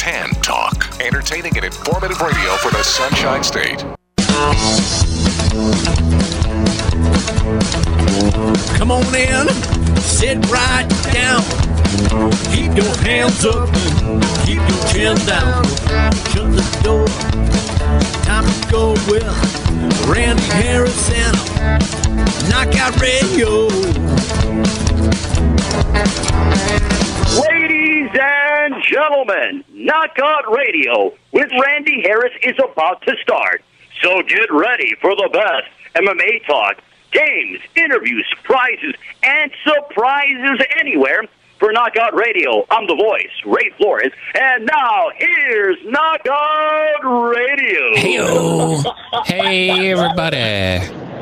can talk. Entertaining and informative radio for the Sunshine State. Come on in, sit right down. Keep your hands up, keep your chin down. Shut the door, time to go with Randy Harris and Knockout Radio. Ladies and gentlemen, Knockout Radio with Randy Harris is about to start. So get ready for the best MMA talk, games, interviews, prizes, and surprises anywhere. For Knockout Radio, I'm the voice, Ray Flores, and now here's Knockout Radio. Hey-o. Hey, everybody.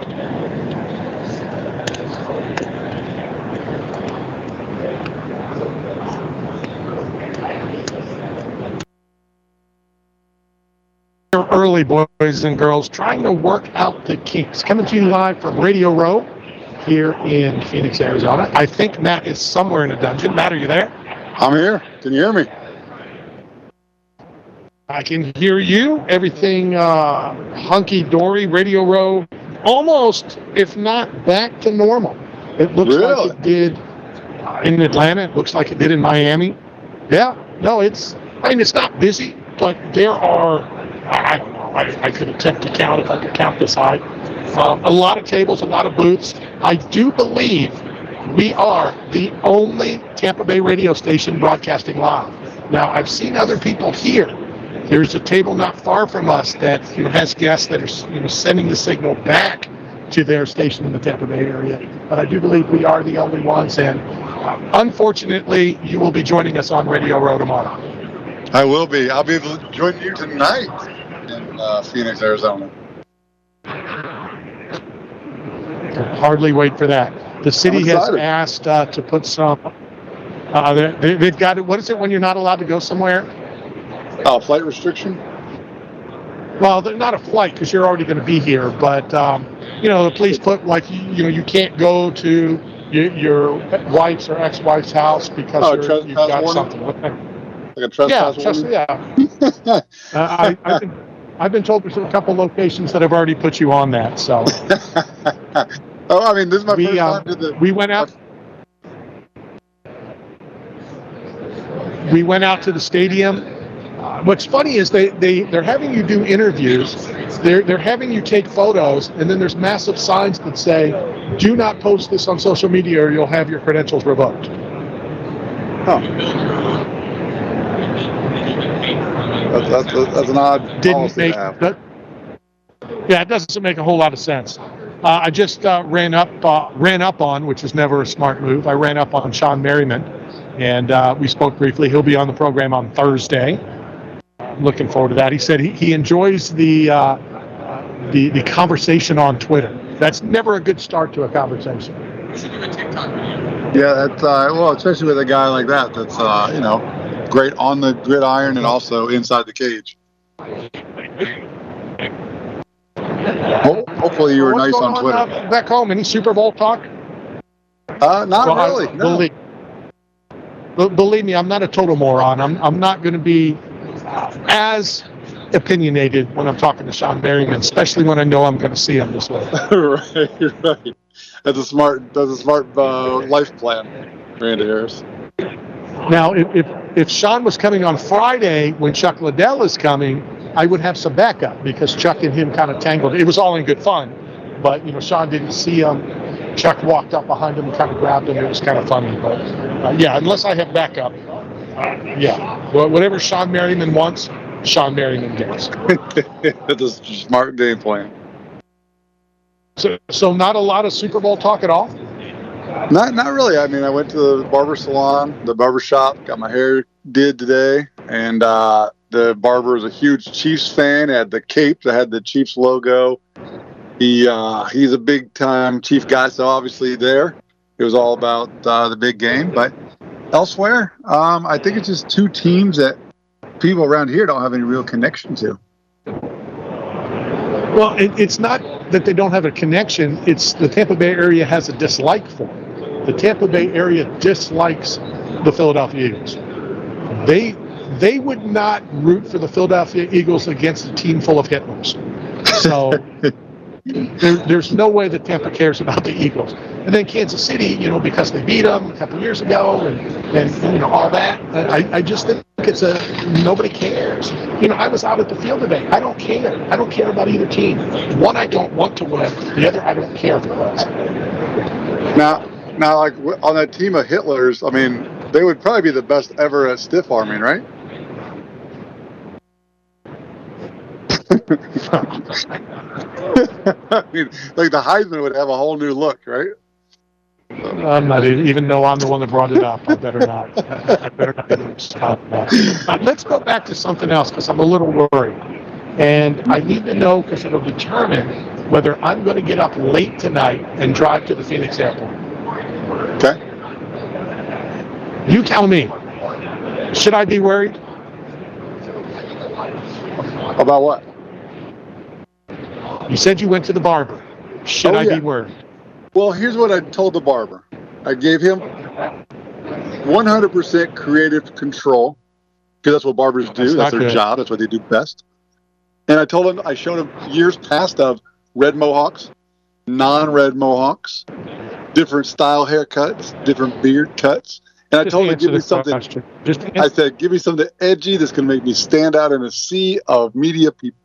Early, boys and girls, trying to work out the kinks. Coming to you live from Radio Row here in Phoenix, Arizona. I think Matt is somewhere in a dungeon. Matt, are you there? I'm here. Can you hear me? I can hear you. Everything hunky-dory. Radio Row, almost, if not back to normal. It looks like it did in Atlanta. It looks like it did in Miami. Yeah. No, it's not busy, but there are, I don't know, I could attempt to count if I could count this high. A lot of tables, a lot of booths. I do believe we are the only Tampa Bay radio station broadcasting live. Now, I've seen other people here. There's a table not far from us that has guests that are sending the signal back to their station in the Tampa Bay area. But I do believe we are the only ones, and unfortunately, you will be joining us on Radio Row tomorrow. I will be. I'll be able to join you tonight in Phoenix, Arizona. Hardly wait for that. The city has asked to put some. They've got it. What is it when you're not allowed to go somewhere? Oh, flight restriction. Well, they're not a flight because you're already going to be here. But the police put you can't go to your wife's or ex-wife's house because you've got warning? something. Like a trespass warning? Yeah. I've been told there's a couple locations that have already put you on that. So. Oh, I mean, this is my first time to the. We went out. We went out to the stadium. What's funny is they're having you do interviews. They're having you take photos, and then there's massive signs that say, "Do not post this on social media, or you'll have your credentials revoked." Huh. That's an odd policy to have. Yeah, it doesn't make a whole lot of sense. I just ran up on, which is never a smart move. I ran up on Sean Merriman, and we spoke briefly. He'll be on the program on Thursday. I'm looking forward to that. He said he enjoys the conversation on Twitter. That's never a good start to a conversation. We should do a TikTok video. Yeah, that's especially with a guy like that. That's great on the gridiron and also inside the cage. Hopefully you were nice on Twitter. Back home, any Super Bowl talk? Not really. No. Believe me, I'm not a total moron. I'm not going to be as opinionated when I'm talking to Sean Merriman, especially when I know I'm going to see him this way. Right. That's a smart life plan, Randy Harris. Now, if Sean was coming on Friday when Chuck Liddell is coming, I would have some backup because Chuck and him kind of tangled. It was all in good fun, but Sean didn't see him. Chuck walked up behind him and kind of grabbed him. It was kind of funny, but unless I have backup, whatever Sean Merriman wants, Sean Merriman gets. That's a smart game plan. So not a lot of Super Bowl talk at all? Not really. I mean, I went to the barber salon, the barber shop, got my hair did today, and the barber is a huge Chiefs fan. Had the cape that had the Chiefs logo. He's a big time Chief guy, so obviously there it was all about the big game. But elsewhere, I think it's just two teams that people around here don't have any real connection to. Well, it's not that they don't have a connection. It's the Tampa Bay area has a dislike for it. The Tampa Bay area dislikes the Philadelphia Eagles. they would not root for the Philadelphia Eagles against a team full of Hitlers. So there's no way that Tampa cares about the Eagles. And then Kansas City, because they beat them a couple years ago and all that. I just think nobody cares. I was out at the field today. I don't care. I don't care about either team. One, I don't want to win. The other, I don't care for us. Now, like on that team of Hitlers, I mean, they would probably be the best ever at stiff arming, right? I mean, like the Heisman would have a whole new look, right? I'm not even though I'm the one that brought it up. I better not. I better not even stop that. Let's go back to something else because I'm a little worried, and I need to know because it'll determine whether I'm going to get up late tonight and drive to the Phoenix airport. Okay. You tell me. Should I be worried? About what? You said you went to the barber. Should I be worried? Well, here's what I told the barber. I gave him 100% creative control because that's what barbers do. That's their job. That's what they do best. And I showed him years past of red mohawks, non-red mohawks, different style haircuts, different beard cuts. And I told him to give me something. I said, give me something edgy that's going to make me stand out in a sea of media people.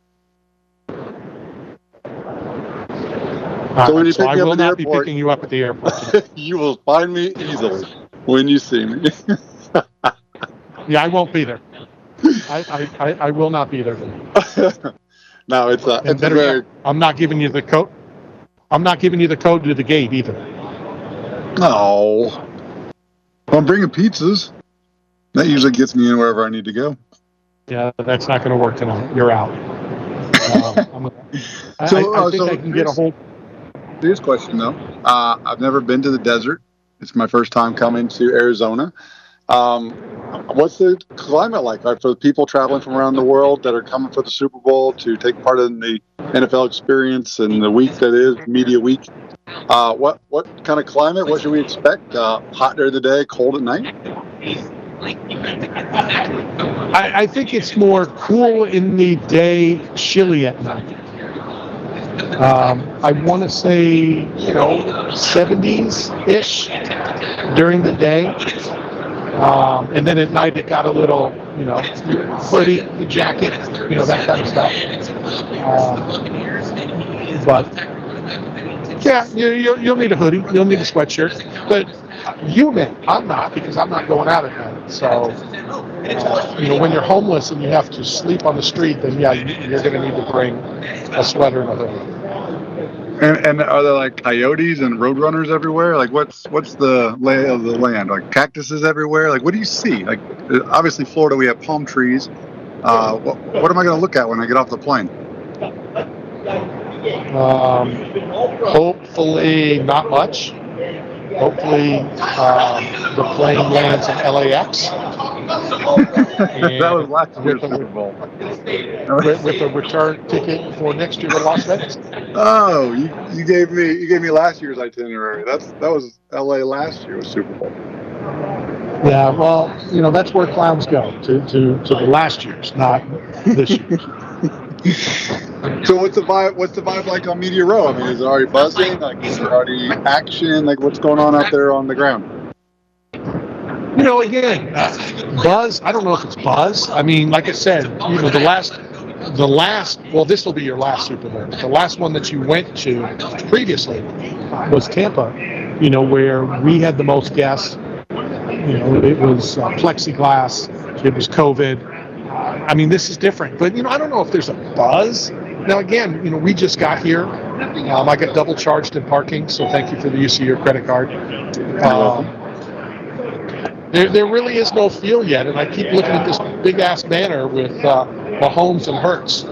So when you pick me up at the airport, be picking you up at the airport. You will find me easily when you see me. Yeah, I won't be there. I will not be there. No, it's very. I'm not giving you the code. I'm not giving you the code to the gate either. No. I'm bringing pizzas. That usually gets me in wherever I need to go. Yeah, that's not going to work tonight. You're out. I think I can get a whole. Serious question though. I've never been to the desert. It's my first time coming to Arizona. What's the climate like for the people traveling from around the world that are coming for the Super Bowl to take part in the NFL experience and the week that is media week? What kind of climate? What should we expect? Hot during the day, cold at night? I think it's more cool in the day, chilly at night. I want to say, 70s-ish during the day. And then at night it got a little, hoodie, the jacket, that kind of stuff. But yeah, you'll need a hoodie, you'll need a sweatshirt. But I'm not because I'm not going out at night. So, when you're homeless and you have to sleep on the street, then yeah, you're going to need to bring a sweater and a hoodie. And are there like coyotes and roadrunners everywhere? Like what's the lay of the land? Like cactuses everywhere? Like what do you see? Like obviously Florida we have palm trees. What am I going to look at when I get off the plane? Hopefully not much. Hopefully the plane lands in LAX. That was last year's Super Bowl. With a return ticket for next year to Las Vegas. Oh, you gave me last year's itinerary. That was LA last year was Super Bowl. Yeah, well, that's where clowns go to the last year's, not this year's. So what's the vibe like on Media Row? I mean, is it already buzzing? Like, is there already action? Like, what's going on out there on the ground? Again, buzz. I don't know if it's buzz. I mean, like I said, the last. Well, this will be your last Super Bowl. The last one that you went to previously was Tampa. Where we had the most guests. It was plexiglass. It was COVID. I mean, this is different. But I don't know if there's a buzz. Now, again, we just got here. I got double charged in parking, so thank you for the use of your credit card. There really is no feel yet, and I keep looking at this big-ass banner with Mahomes and Hurts.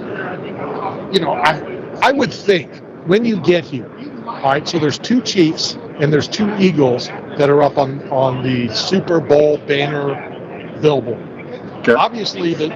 I would think when you get here, all right, so there's 2 Chiefs and there's 2 Eagles that are up on the Super Bowl banner billboard. Okay. Obviously, the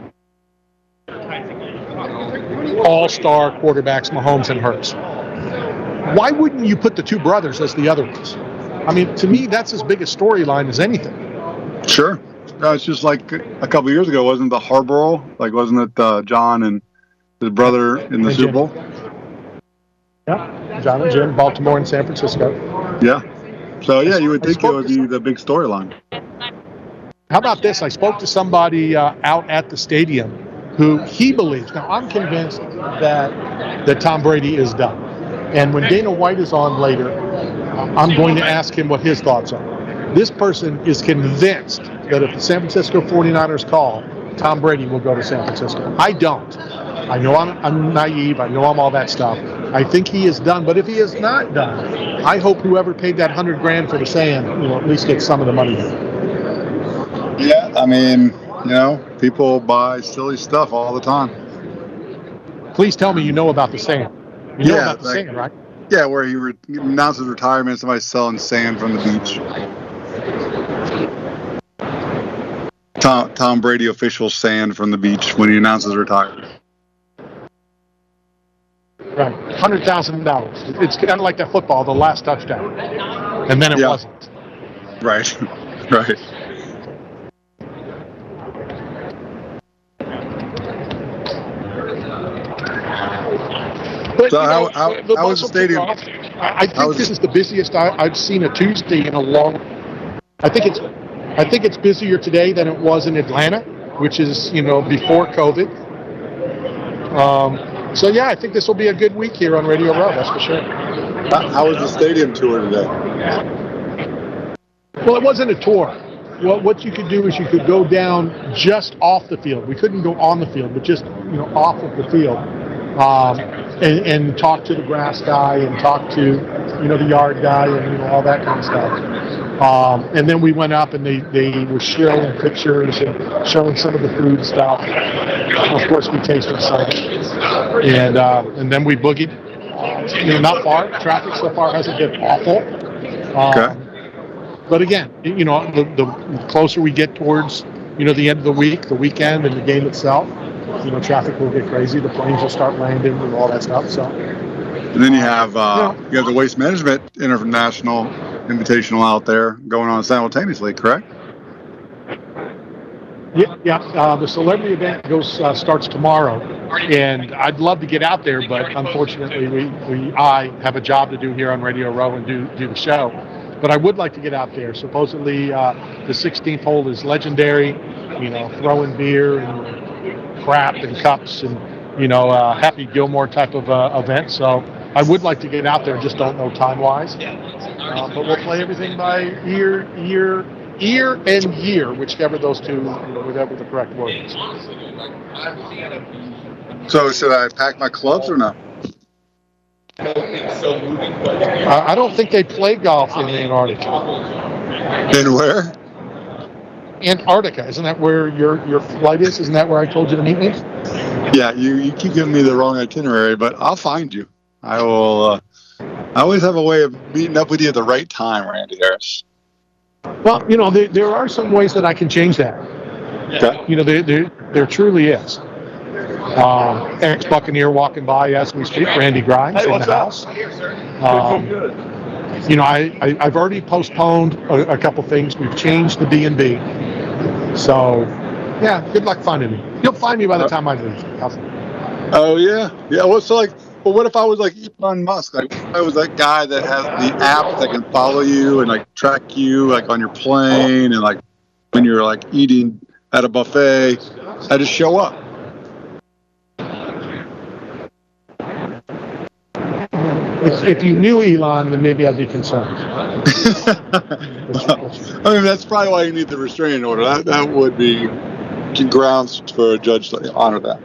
all-star quarterbacks, Mahomes and Hurts. Why wouldn't you put the 2 brothers as the other ones? I mean, to me, that's as big a storyline as anything. Sure. it's just like a couple years ago, wasn't the Harborough? Like, wasn't it John and his brother in the Super Bowl? Yeah, John and Jim, Baltimore and San Francisco. Yeah. So, yeah, you would think it would be the big storyline. How about this? I spoke to somebody out at the stadium who he believes. Now, I'm convinced that Tom Brady is done. And when Dana White is on later, I'm going to ask him what his thoughts are. This person is convinced that if the San Francisco 49ers call, Tom Brady will go to San Francisco. I don't. I know I'm naive. I know I'm all that stuff. I think he is done. But if he is not done, I hope whoever paid that $100,000 for the sand, at least get some of the money. Yeah, I mean, people buy silly stuff all the time. Please tell me you know about the sand. You know about the sand, right? Yeah, where he announced his retirement, somebody's selling sand from the beach. Tom Brady official sand from the beach when he announces retirement. Right, $100,000. It's kind of like that football, the last touchdown, and then it wasn't. Right, right. But, so how was the stadium? I think this is the busiest I've seen a Tuesday in a long. I think it's busier today than it was in Atlanta, which is before COVID. So yeah, I think this will be a good week here on Radio Row. That's for sure. How was the stadium tour today? Well, it wasn't a tour. Well, what you could do is you could go down just off the field. We couldn't go on the field, but just off of the field. And talk to the grass guy and talk to, the yard guy and, all that kind of stuff. And then we went up and they were showing pictures and showing some of the food stuff. Of course, we tasted some. And then we boogied. Not far. Traffic so far hasn't been awful. Okay. But again, the closer we get towards, the end of the week, the weekend, and the game itself, traffic will get crazy. The planes will start landing and all that stuff. So, and then you have the Waste Management International Invitational out there going on simultaneously, correct? Yeah. The celebrity event starts tomorrow, and I'd love to get out there, but unfortunately, I have a job to do here on Radio Row and do the show. But I would like to get out there. Supposedly, the 16th hole is legendary. Throwing beer and crap and cups and Happy Gilmore type of event. So I would like to get out there, just don't know time wise. But we'll play everything by ear and year, whichever those two, whatever the correct word is. So should I pack my clubs or not? I don't think they play golf in Antarctica. In where? Antarctica. Isn't that where your flight is? Isn't that where I told you to meet me? Yeah, you keep giving me the wrong itinerary, but I'll find you. I will. I always have a way of meeting up with you at the right time, Randy Harris. Well, there are some ways that I can change that. Okay. There truly is. Ex-Buccaneer walking by as we speak, Randy Grimes in the house. I've already postponed a couple things. We've changed the B&B. So, yeah, good luck finding me. You'll find me by the time I leave. Oh, yeah. Yeah, well, what if I was like Elon Musk? Like, if I was that guy that has the app that can follow you and, like, track you, like, on your plane and, like, when you're, like, eating at a buffet, I just show up. If you knew Elon, then maybe I'd be concerned. I mean, that's probably why you need the restraining order. That would be grounds for a judge to honor that.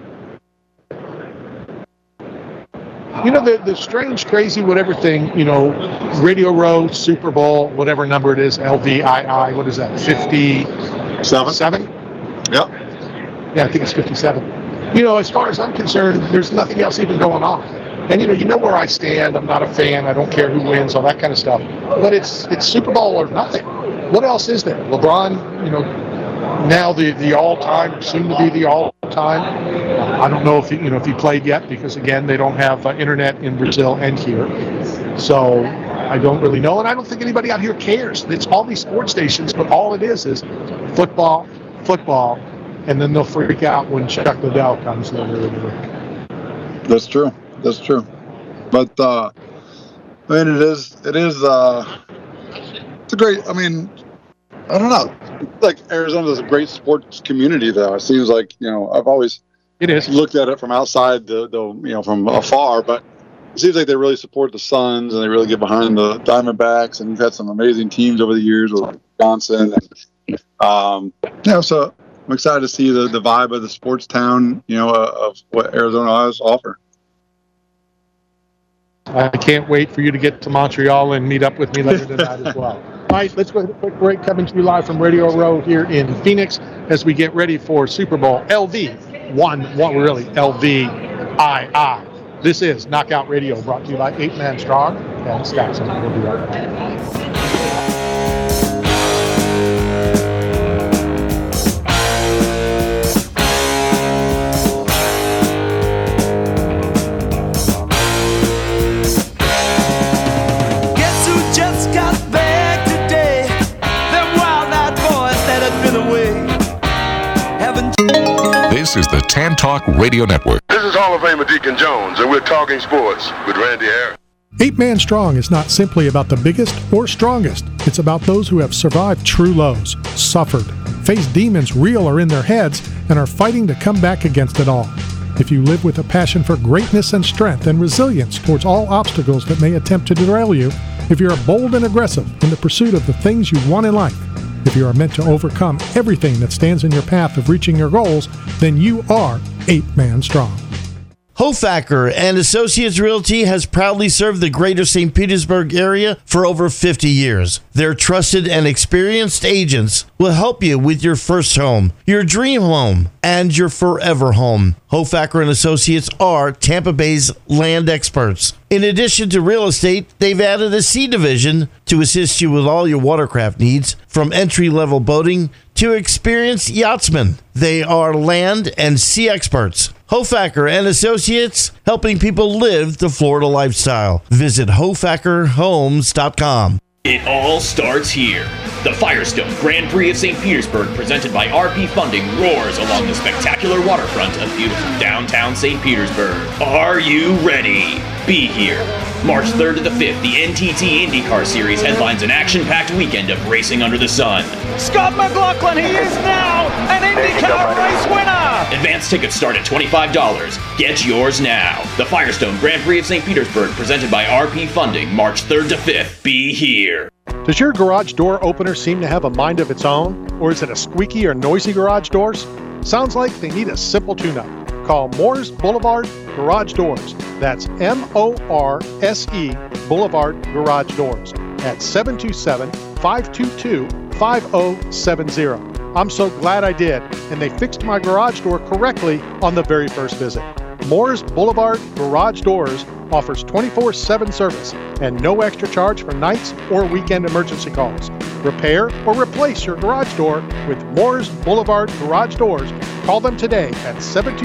The strange, crazy, whatever thing, Radio Row, Super Bowl, whatever number it is, LVII, what is that, 57? Yep. Yeah, I think it's 57. As far as I'm concerned, there's nothing else even going on. And you know where I stand. I'm not a fan. I don't care who wins, all that kind of stuff. But it's Super Bowl or nothing. What else is there? LeBron, now the all-time, soon to be the all-time. I don't know if he played yet because again they don't have internet in Brazil and here. So I don't really know, and I don't think anybody out here cares. It's all these sports stations, but all it is football, and then they'll freak out when Chuck Liddell comes. That's true. But I mean, it's a great. I mean, I don't know. Like Arizona's a great sports community, though. It seems like I've always looked at it from outside from afar, but it seems like they really support the Suns and they really get behind the Diamondbacks, and we've had some amazing teams over the years with Johnson. And, so I'm excited to see the vibe of the sports town, of what Arizona has to offer. I can't wait for you to get to Montreal and meet up with me later tonight as well. All right, let's go ahead and quick break. Coming to you live from Radio Row here in Phoenix as we get ready for Super Bowl LVII. This is Knockout Radio, brought to you by 8 Man Strong and Scott. We'll be right back. This is the Tan Talk Radio Network. This is Hall of Famer Deacon Jones, and we're talking sports with Randy Harris. 8 Man Strong is not simply about the biggest or strongest. It's about those who have survived true lows, suffered, faced demons real or in their heads, and are fighting to come back against it all. If you live with a passion for greatness and strength and resilience towards all obstacles that may attempt to derail you, if you're bold and aggressive in the pursuit of the things you want in life, if you are meant to overcome everything that stands in your path of reaching your goals, then you are 8 Man Strong. Hofacker and Associates Realty has proudly served the greater St. Petersburg area for over 50 years. Their trusted and experienced agents will help you with your first home, your dream home, and your forever home. Hofacker and Associates are Tampa Bay's land experts. In addition to real estate, they've added a C division to assist you with all your watercraft needs, from entry-level boating to experienced yachtsmen. They are land and sea experts. Hofacker and Associates, helping people live the Florida lifestyle. Visit HofackerHomes.com. It all starts here. The Firestone Grand Prix of St. Petersburg, presented by RP Funding, roars along the spectacular waterfront of beautiful downtown St. Petersburg. Are you ready? Be here. March 3rd to the 5th, the NTT IndyCar Series headlines an action-packed weekend of racing under the sun. Scott McLaughlin, he is now an IndyCar race winner! Advance tickets start at $25. Get yours now. The Firestone Grand Prix of St. Petersburg, presented by RP Funding, March 3rd to 5th. Be here. Does your garage door opener seem to have a mind of its own? Or is it a squeaky or noisy garage doors? Sounds like they need a simple tune-up. Call Moore's Boulevard Garage Doors. That's M-O-R-S-E Boulevard Garage Doors at 727-522-5070. I'm so glad I did, and they fixed my garage door correctly on the very first visit. Moore's Boulevard Garage Doors offers 24/7 service and no extra charge for nights or weekend emergency calls. Repair or replace your garage door with Moore's Boulevard Garage Doors. Call them today at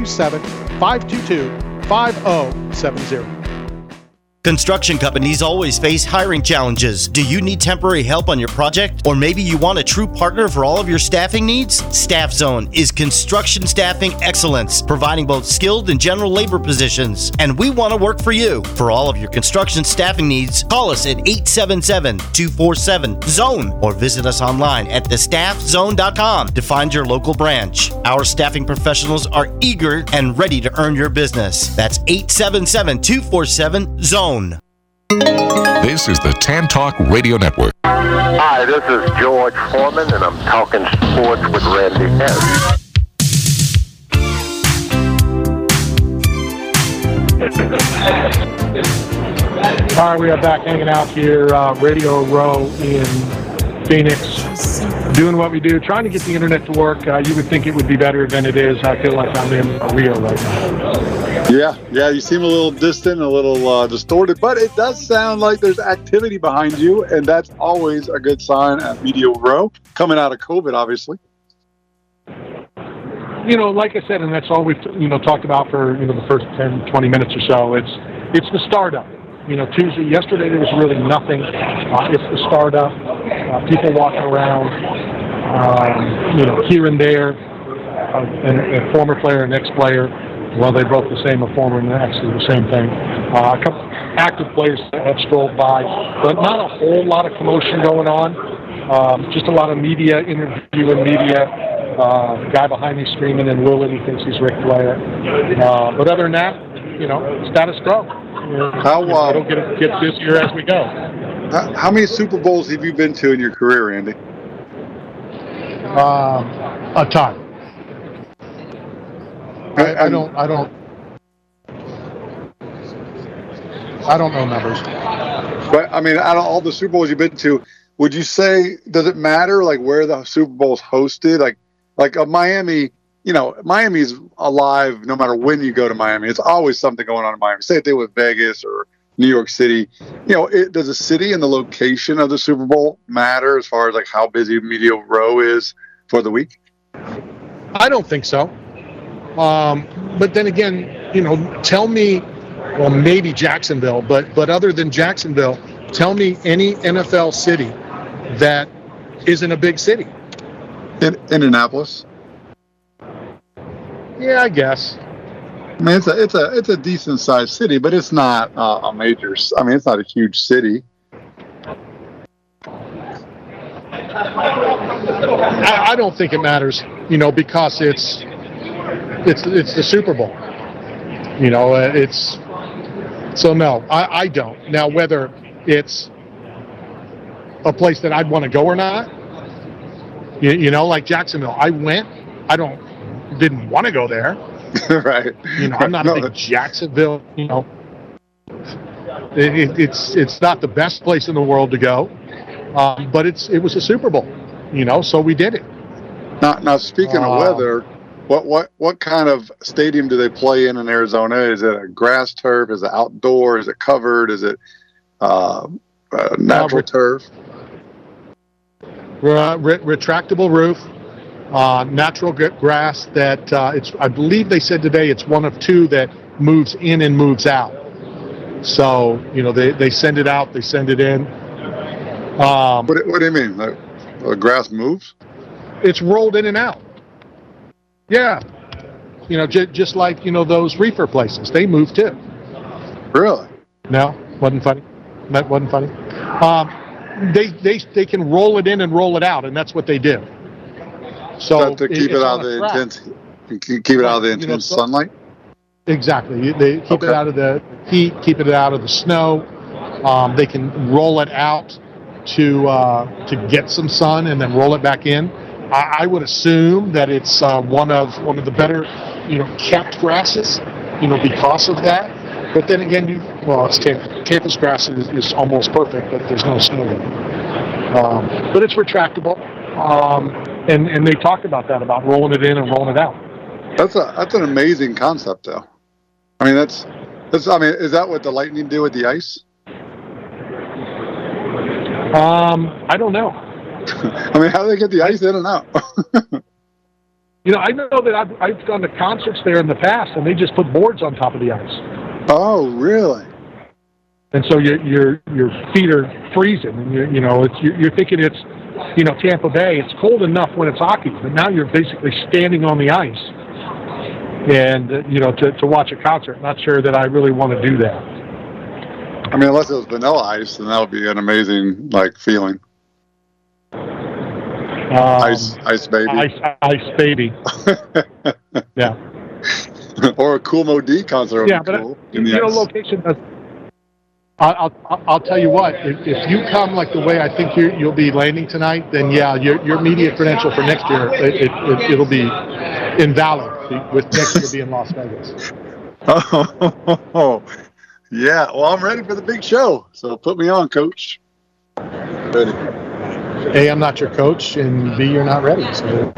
727-522-5070. Construction companies always face hiring challenges. Do you need temporary help on your project? Or maybe you want a true partner for all of your staffing needs? Staff Zone is construction staffing excellence, providing both skilled and general labor positions. And we want to work for you. For all of your construction staffing needs, call us at 877-247-ZONE or visit us online at thestaffzone.com to find your local branch. Our staffing professionals are eager and ready to earn your business. That's 877-247-ZONE. This is the Tan Talk Radio Network. Hi, this is George Foreman, and I'm talking sports with Randy Harris. All right, we are back hanging out here, Radio Row in Phoenix, doing what we do, trying to get the internet to work. You would think it would be better than it is. I feel like I'm in Rio right now. Yeah, you seem a little distant, a little distorted, but it does sound like there's activity behind you, and that's always a good sign at Media Row, coming out of COVID, obviously. Like I said, and that's all we've talked about for the first 10, 20 minutes or so. It's the startup. Tuesday, yesterday there was really nothing. It's the startup, people walking around, here and there, a former player, an ex-player. Well, they both the same, a former and an ex is the same thing. A couple active players have strolled by, but not a whole lot of commotion going on. Just a lot of media interviewing media. Guy behind me screaming and willing, he thinks he's Ric Flair. But other than that, status quo. It'll get busier as we go. How many Super Bowls have you been to in your career, Andy? A ton. I don't know numbers. But I mean, out of all the Super Bowls you've been to, would you say, does it matter like where the Super Bowl's hosted? Like Miami, Miami's alive no matter when you go to Miami. It's always something going on in Miami. Say it did with Vegas or New York City. Does the city and the location of the Super Bowl matter as far as like how busy Media Row is for the week? I don't think so. But then again, tell me, well, maybe Jacksonville, but other than Jacksonville, tell me any NFL city that isn't a big city. Indianapolis. Yeah, I guess. I mean, it's a decent sized city, but it's not a major. I mean, it's not a huge city. I don't think it matters, because it's the Super Bowl. So no, I don't. Now, whether it's a place that I'd want to go or not, like Jacksonville, I went. Didn't want to go there. Right. I'm not a big Jacksonville. It's not the best place in the world to go, but it was a Super Bowl. So we did it. Now speaking of weather, what kind of stadium do they play in Arizona? Is it a grass turf? Is it outdoor? Is it covered? Is it natural turf? Retractable roof, natural grass that I believe they said today it's one of two that moves in and moves out. So, they send it out, they send it in. What do you mean? The grass moves? It's rolled in and out. Yeah. Just like, those reefer places, they move too. Really? No, wasn't funny. That wasn't funny. They can roll it in and roll it out, and that's what they do. So to keep it out of the intense sunlight. Exactly. They keep it out of the heat, keep it out of the snow. They can roll it out to get some sun and then roll it back in. I would assume that it's one of the better kept grasses, because of that. But then again, it's campus grass is almost perfect, but there's no snow in it. But it's retractable, and they talked about that, about rolling it in and rolling it out. That's an amazing concept, though. I mean, is that what the Lightning do with the ice? I don't know. I mean, how do they get the ice in and out? I know that I've gone to concerts there in the past, and they just put boards on top of the ice. Oh, really? And so your feet are freezing, and you're thinking it's Tampa Bay. It's cold enough when it's hockey, but now you're basically standing on the ice, and to watch a concert. Not sure that I really want to do that. I mean, unless it was vanilla ice, then that would be an amazing feeling. Ice baby. Ice baby. Yeah. Or a Kool Moe Dee concert would be cool. Location does. I'll tell you what. If you come like the way I think you'll be landing tonight, then your media credential for next year it'll be invalid. With next year being Las Vegas. Oh, yeah. Well, I'm ready for the big show, so put me on, Coach. Ready. A, I'm not your coach, and B, you're not ready. So.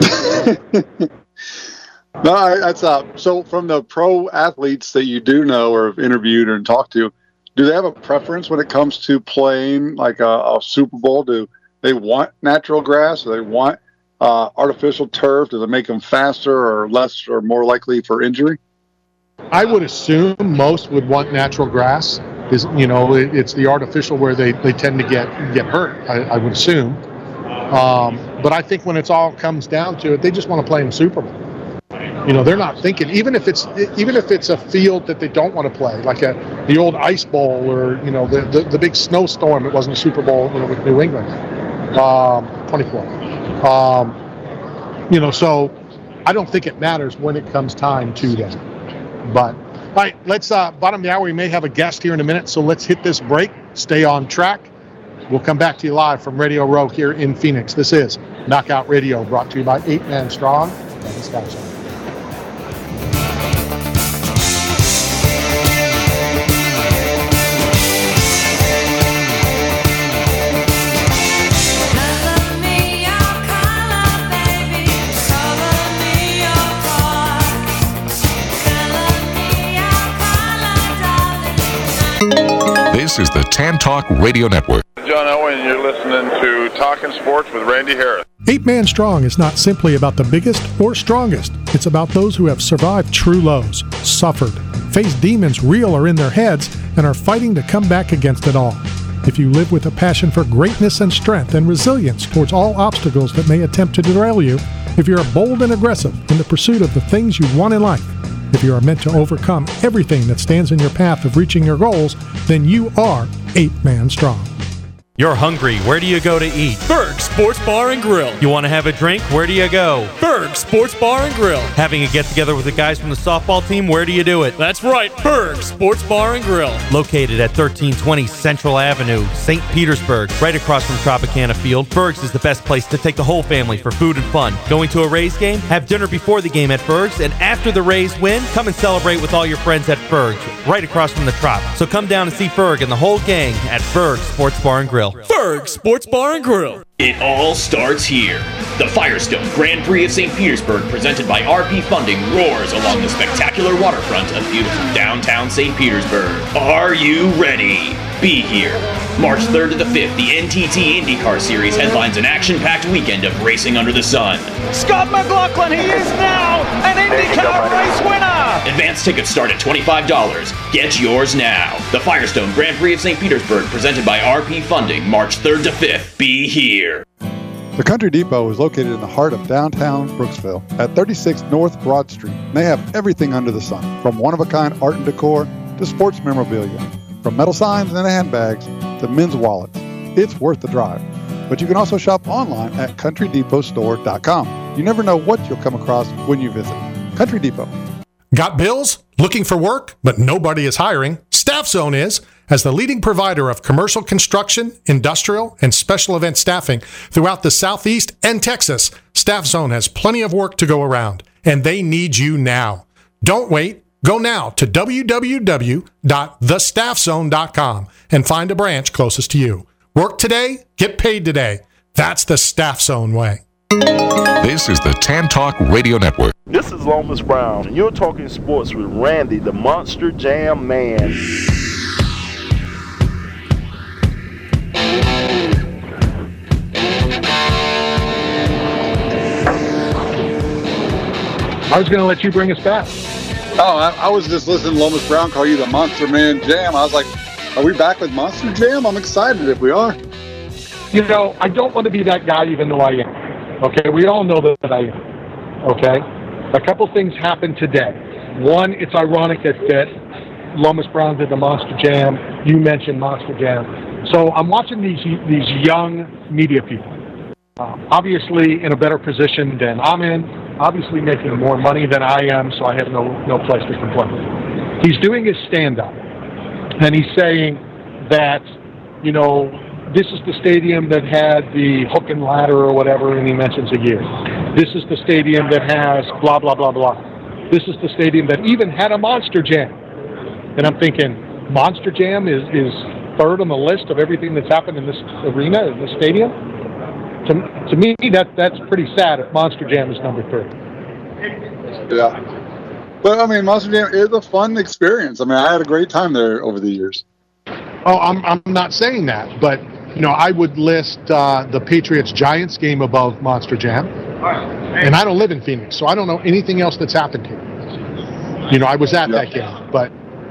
No, that's so from the pro athletes that you do know or have interviewed and talked to, do they have a preference when it comes to playing like a Super Bowl? Do they want natural grass? Do they want artificial turf? Does it make them faster or less or more likely for injury? I would assume most would want natural grass. is, it's the artificial where they tend to get hurt, I would assume. But I think when it's all comes down to it, they just want to play in Super Bowl. They're not thinking, even if it's a field that they don't want to play, like the old Ice Bowl or the big snowstorm. It wasn't a Super Bowl, with New England, 24. So I don't think it matters when it comes time to them. But all right, let's bottom of the hour. We may have a guest here in a minute, so let's hit this break. Stay on track. We'll come back to you live from Radio Row here in Phoenix. This is Knockout Radio, brought to you by 8 Man Strong and the Staff Zone. This is the Tan Talk Radio Network. John Owen, you're listening to Talking Sports with Randy Harris. 8 Man Strong is not simply about the biggest or strongest. It's about those who have survived true lows, suffered, faced demons real or in their heads, and are fighting to come back against it all. If you live with a passion for greatness and strength and resilience towards all obstacles that may attempt to derail you, if you're bold and aggressive in the pursuit of the things you want in life, if you are meant to overcome everything that stands in your path of reaching your goals, then you are 8 Man Strong. You're hungry. Where do you go to eat? Berg Sports Bar and Grill. You want to have a drink? Where do you go? Berg Sports Bar and Grill. Having a get-together with the guys from the softball team? Where do you do it? That's right, Berg Sports Bar and Grill. Located at 1320 Central Avenue, St. Petersburg, right across from Tropicana Field. Berg's is the best place to take the whole family for food and fun. Going to a Rays game? Have dinner before the game at Berg's, and after the Rays win, come and celebrate with all your friends at Berg's, right across from the Trop. So come down and see Berg and the whole gang at Berg Sports Bar and Grill. Berg Sports Bar and Grill. It all starts here. The Firestone Grand Prix of St. Petersburg, presented by RP Funding, roars along the spectacular waterfront of beautiful downtown St. Petersburg. Are you ready? Be here. March 3rd to the 5th, the NTT IndyCar Series headlines an action-packed weekend of racing under the sun. Scott McLaughlin, he is now an IndyCar race winner! Advance tickets start at $25. Get yours now. The Firestone Grand Prix of St. Petersburg, presented by RP Funding, March 3rd to 5th. Be here. The Country Depot is located in the heart of downtown Brooksville at 36 North Broad Street. They have everything under the sun, from one-of-a-kind art and decor to sports memorabilia, from metal signs and handbags to men's wallets. It's worth the drive. But you can also shop online at CountryDepotStore.com. You never know what you'll come across when you visit. Country Depot. Got bills? Looking for work, but nobody is hiring? Staff Zone is. As the leading provider of commercial construction, industrial, and special event staffing throughout the Southeast and Texas, Staff Zone has plenty of work to go around, and they need you now. Don't wait. Go now to www.thestaffzone.com and find a branch closest to you. Work today, get paid today. That's the Staff Zone way. This is the Tan Talk Radio Network. This is Lomas Brown, and you're talking sports with Randy, the Monster Jam Man. I was going to let you bring us back. Oh, I was just listening to Lomas Brown call you the Monster Man Jam. I was like, are we back with Monster Jam? I'm excited if we are. I don't want to be that guy even though I am. Okay, we all know that I am. Okay? A couple things happened today. One, it's ironic that Lomas Brown did the Monster Jam. You mentioned Monster Jam. So I'm watching these young media people. Obviously in a better position than I'm in, obviously making more money than I am, so I have no place to complain. He's doing his stand-up, and he's saying that, this is the stadium that had the hook and ladder or whatever, and he mentions a year. This is the stadium that has blah, blah, blah, blah. This is the stadium that even had a Monster Jam. And I'm thinking, Monster Jam is third on the list of everything that's happened in this arena, in this stadium? To me, that's pretty sad if Monster Jam is number 3. Yeah. But, Monster Jam is a fun experience. I had a great time there over the years. Oh, I'm not saying that, but, I would list the Patriots-Giants game above Monster Jam. And I don't live in Phoenix, so I don't know anything else that's happened here. I was at that game, but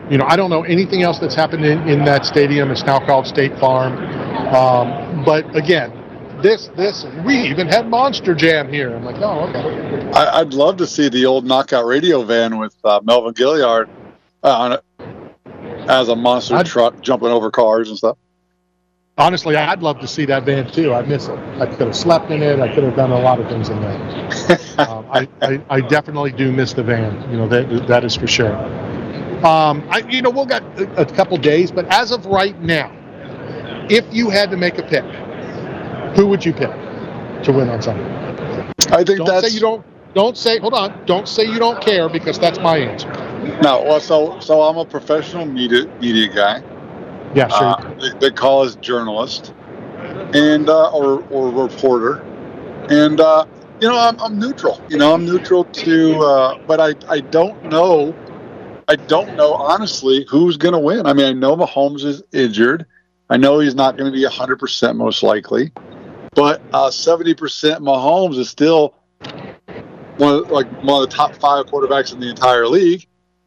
I don't know anything else that's happened in that stadium. It's now called State Farm. But again, we even had Monster Jam here. I'm like, oh, okay. I'd love to see the old Knockout Radio van with Melvin Gilliard on it as a monster truck jumping over cars and stuff. Honestly, I'd love to see that van too. I miss it. I could have slept in it. I could have done a lot of things in there. I definitely do miss the van. That is for sure. We'll got a couple days, but as of right now, if you had to make a pick, who would you pick to win on Sunday? I think Don't say you don't care, because that's my answer. No, well, so I'm a professional media guy. Yeah, sure. They call us journalist, and or reporter, and I'm neutral. I'm neutral to, but I don't know. I don't know honestly who's going to win. I mean, I know Mahomes is injured. I know he's not going to be 100% most likely, but 70% Mahomes is still one of the top 5 quarterbacks in the entire league.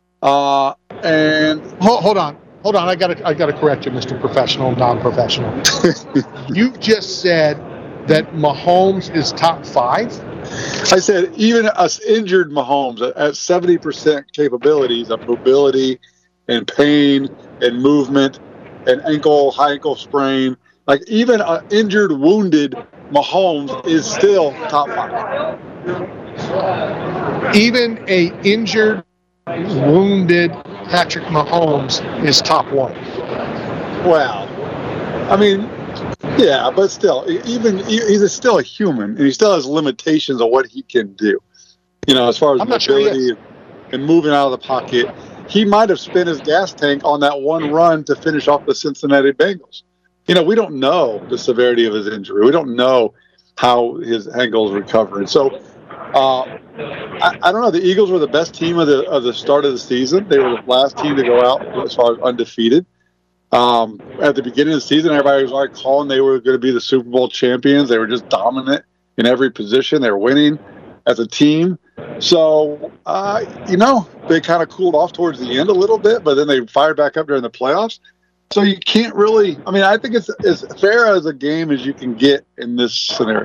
And hold on. I got to correct you, Mr. Professional, non-professional. You just said that Mahomes is top 5? I said even us injured Mahomes at 70% capabilities of mobility and pain and movement and high ankle sprain, like even an injured, wounded Mahomes is still top 5. Even a injured, wounded Patrick Mahomes is top 1. Well, I mean, yeah, but still, he's still a human, and he still has limitations of what he can do. As far as mobility and moving out of the pocket, he might have spent his gas tank on that one run to finish off the Cincinnati Bengals. We don't know the severity of his injury. We don't know how his ankle is recovering. So, I don't know. The Eagles were the best team of the start of the season. They were the last team to go out as far as undefeated. At the beginning of the season, everybody was already calling they were going to be the Super Bowl champions. They were just dominant in every position. They were winning as a team. So, they kind of cooled off towards the end a little bit, but then they fired back up during the playoffs. So you can't really – I mean, I think it's as fair as a game as you can get in this scenario.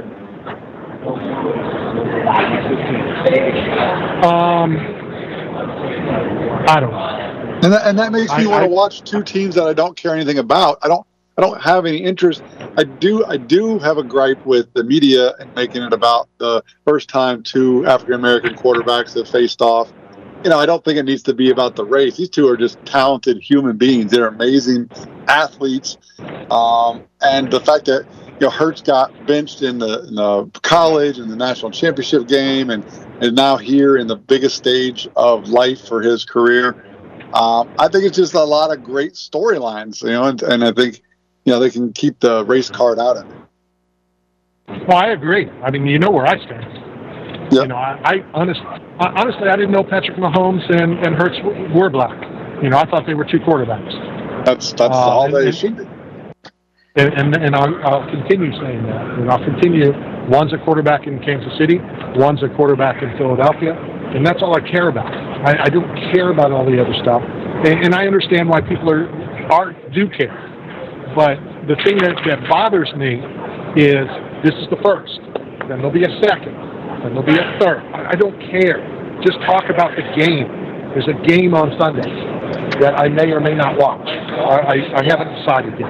I don't know. And that makes me want to watch two teams that I don't care anything about. I don't have any interest. I do have a gripe with the media and making it about the first time 2 African American quarterbacks that faced off. I don't think it needs to be about the race. These two are just talented human beings. They're amazing athletes. And the fact that Hurts got benched in the college and the national championship game, and now here in the biggest stage of life for his career. I think it's just a lot of great storylines, and I think, they can keep the race card out of it. Well, I agree. I mean, where I stand. Yep. I honestly, I didn't know Patrick Mahomes and Hurts were black. I thought they were 2 quarterbacks. That's all they should be. And I'll continue saying that. And I'll continue. One's a quarterback in Kansas City. One's a quarterback in Philadelphia. And that's all I care about. I don't care about all the other stuff. And I understand why people do care. But the thing that bothers me is this is the first. Then there'll be a second. Then there'll be a third. I don't care. Just talk about the game. There's a game on Sunday that I may or may not watch. I haven't decided yet.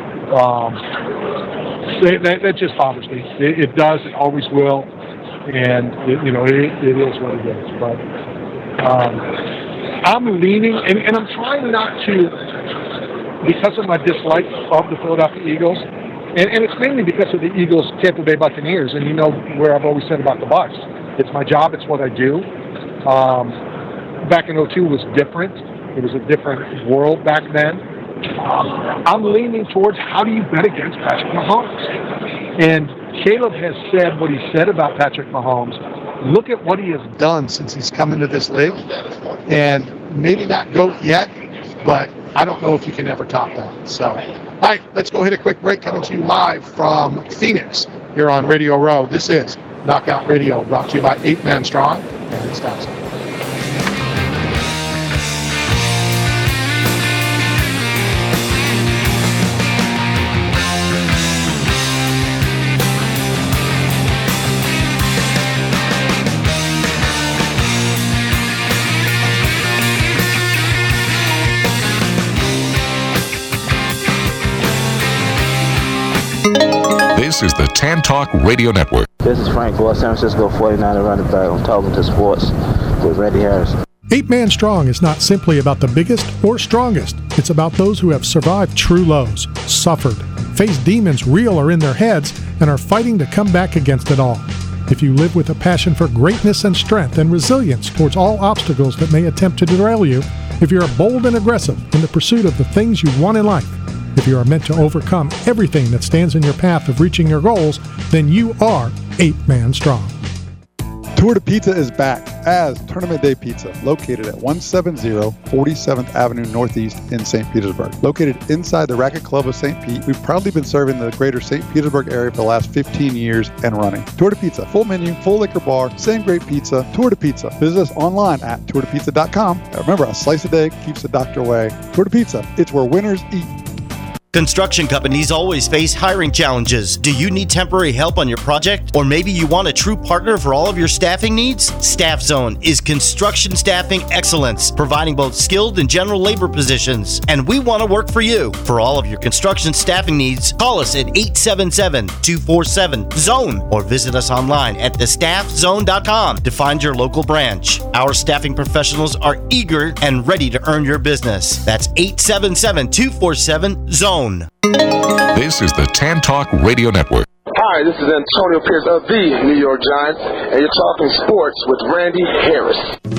That just bothers me. It does. It always will. And, it is what it is. But I'm leaning, and I'm trying not to, because of my dislike of the Philadelphia Eagles, and it's mainly because of the Eagles, Tampa Bay Buccaneers, and where I've always said about the Bucs. It's my job. It's what I do. Back in 2002 was different. It was a different world back then. I'm leaning towards how do you bet against Patrick Mahomes? And Caleb has said what he said about Patrick Mahomes. Look at what he has done since he's come into this league. And maybe not GOAT yet, but I don't know if you can ever top that. So, all right, let's go hit a quick break. Coming to you live from Phoenix here on Radio Row. This is Knockout Radio, brought to you by 8 Man Strong and it's Thompson. This is the Tan Talk Radio Network. This is Frank Gore, San Francisco 49er running back. I'm talking to sports with Randy Harris. 8-Man Strong is not simply about the biggest or strongest. It's about those who have survived true lows, suffered, faced demons real or in their heads, and are fighting to come back against it all. If you live with a passion for greatness and strength and resilience towards all obstacles that may attempt to derail you, if you are bold and aggressive in the pursuit of the things you want in life, if you are meant to overcome everything that stands in your path of reaching your goals, then you are 8-Man Strong. Tour de Pizza is back as Tournament Day Pizza, located at 170 47th Avenue Northeast in St. Petersburg. Located inside the Racquet Club of St. Pete, we've proudly been serving the greater St. Petersburg area for the last 15 years and running. Tour de Pizza, full menu, full liquor bar, same great pizza, Tour de Pizza. Visit us online at tourdepizza.com. Remember, a slice a day keeps the doctor away. Tour de Pizza, it's where winners eat. Construction companies always face hiring challenges. Do you need temporary help on your project? Or maybe you want a true partner for all of your staffing needs? Staff Zone is construction staffing excellence, providing both skilled and general labor positions. And we want to work for you. For all of your construction staffing needs, call us at 877-247-ZONE or visit us online at thestaffzone.com to find your local branch. Our staffing professionals are eager and ready to earn your business. That's 877-247-ZONE. This is the Tan Talk Radio Network. Hi, this is Antonio Pierce of the New York Giants, and you're talking sports with Randy Harris.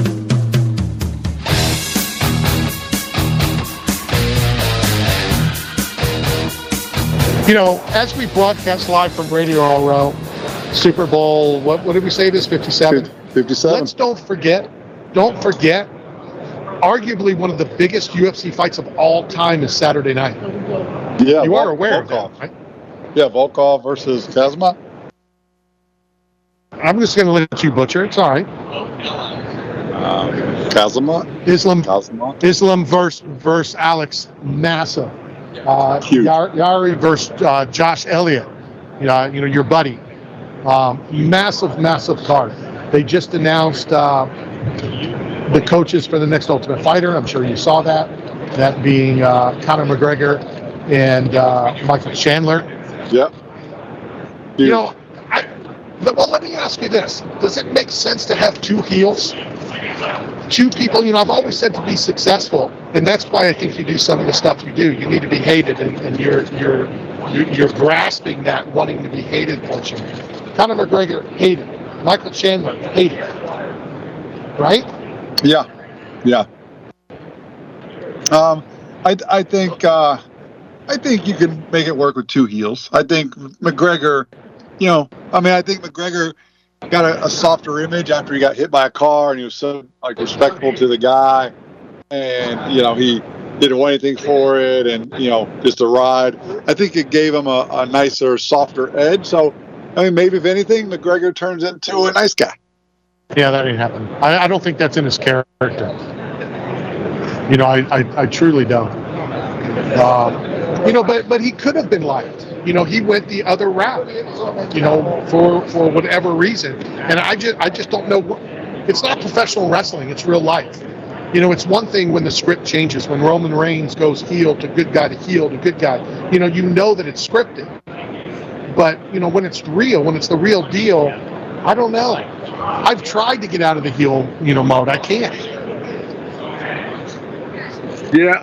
You know, as we broadcast live from Radio Row, Super Bowl, what did we say this, 57? 57. Let's don't forget, arguably one of the biggest UFC fights of all time is Saturday night. Yeah, you are aware of that, right? Yeah, Volkov versus Kazma. I'm just going to let you butcher. It's all right. Kazma. Islam versus Alex Massa. Yari versus Josh Elliott. You know, your buddy. Massive card. They just announced the coaches for the next Ultimate Fighter. I'm sure you saw that. That being Conor McGregor and Michael Chandler. Yep. You know, let me ask you this. Does it make sense to have two heels? Two people, you know, I've always said to be successful, and that's why I think you do some of the stuff you do. You need to be hated, and you're grasping that wanting to be hated portion. Conor McGregor, hated. Michael Chandler, hated. Right? Yeah. I think you can make it work with two heels. I think McGregor, I think McGregor got a softer image after he got hit by a car, and he was so respectful to the guy, and he didn't want anything for it, and just a ride. I think it gave him a nicer, softer edge. So, maybe if anything, McGregor turns into a nice guy. Yeah, that ain't happening. I don't think that's in his character. I truly don't. But he could have been liked. He went the other route. For whatever reason, and I just don't know. It's not professional wrestling. It's real life. It's one thing when the script changes. When Roman Reigns goes heel to good guy to heel to good guy. You know that it's scripted. But when it's real, when it's the real deal, I don't know. I've tried to get out of the heel, mode. I can't. Yeah,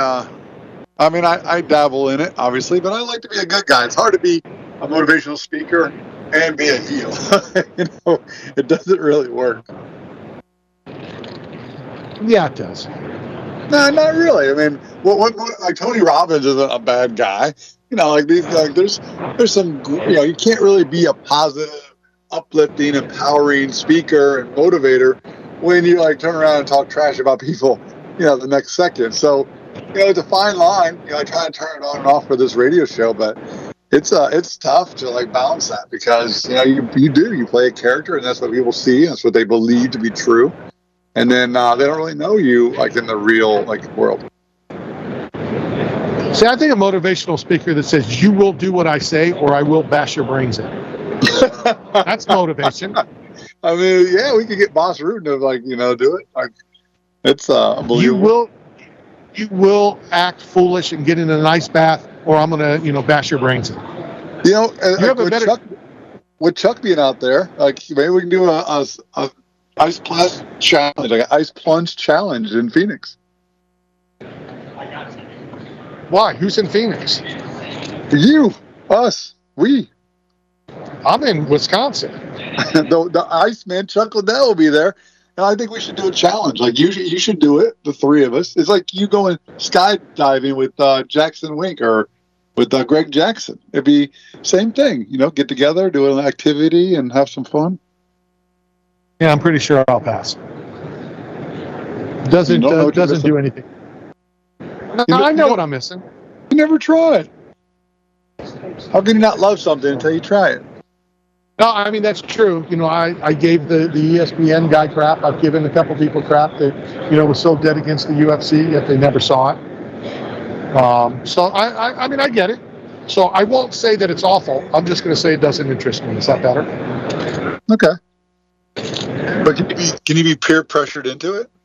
I dabble in it, obviously, but I like to be a good guy. It's hard to be a motivational speaker and be a heel. It doesn't really work. Yeah, it does. No, not really. What Tony Robbins isn't a bad guy. There's some, you can't really be a positive, uplifting, empowering speaker and motivator when you turn around and talk trash about people, the next second. So, it's a fine line. I try to turn it on and off for this radio show, but it's tough to balance that because you play a character and that's what people see and that's what they believe to be true, and then they don't really know you in the real world. See, I think a motivational speaker that says you will do what I say or I will bash your brains in. That's motivation. Yeah, we could get Boss Rutan to do it. It's unbelievable. You will act foolish and get in a nice bath, or I'm going to, bash your brains in. You know, with Chuck being out there, like maybe we can do a ice plunge challenge, like an ice plunge challenge in Phoenix. Why? Who's in Phoenix? You, us, we. I'm in Wisconsin. the Iceman Chuck Liddell will be there. And I think we should do a challenge. Like you should do it. The three of us. It's like you going skydiving with Jackson Wink or with Greg Jackson. It'd be same thing. You know, get together, do an activity, and have some fun. Yeah, I'm pretty sure I'll pass. Doesn't do anything. I know what I'm missing. You never tried. How can you not love something until you try it? No, I mean, that's true. You know, I gave the ESPN guy crap. I've given a couple people crap that, you know, was so dead against the UFC, yet they never saw it. So, I mean, I get it. So I won't say that it's awful. I'm just going to say it doesn't interest me. Is that better? Okay. But can you be peer pressured into it?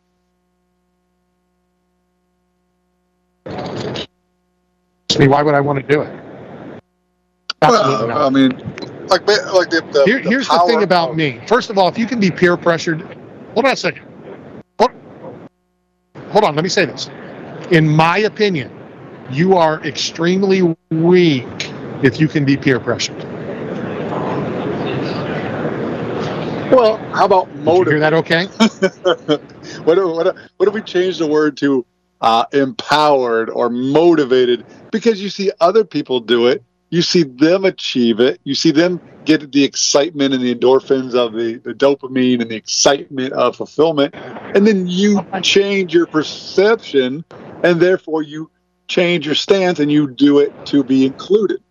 Why would I want to do it? Well, I mean, here's the thing about me. First of all, if you can be peer pressured, hold on a second. Hold on, let me say this. In my opinion, you are extremely weak if you can be peer pressured. Well, how about motivated? Hear that okay? What if we change the word to empowered or motivated? Because you see other people do it. You see them achieve it. You see them get the excitement and the endorphins of the dopamine and the excitement of fulfillment. And then you change your perception, and therefore you change your stance, and you do it to be included.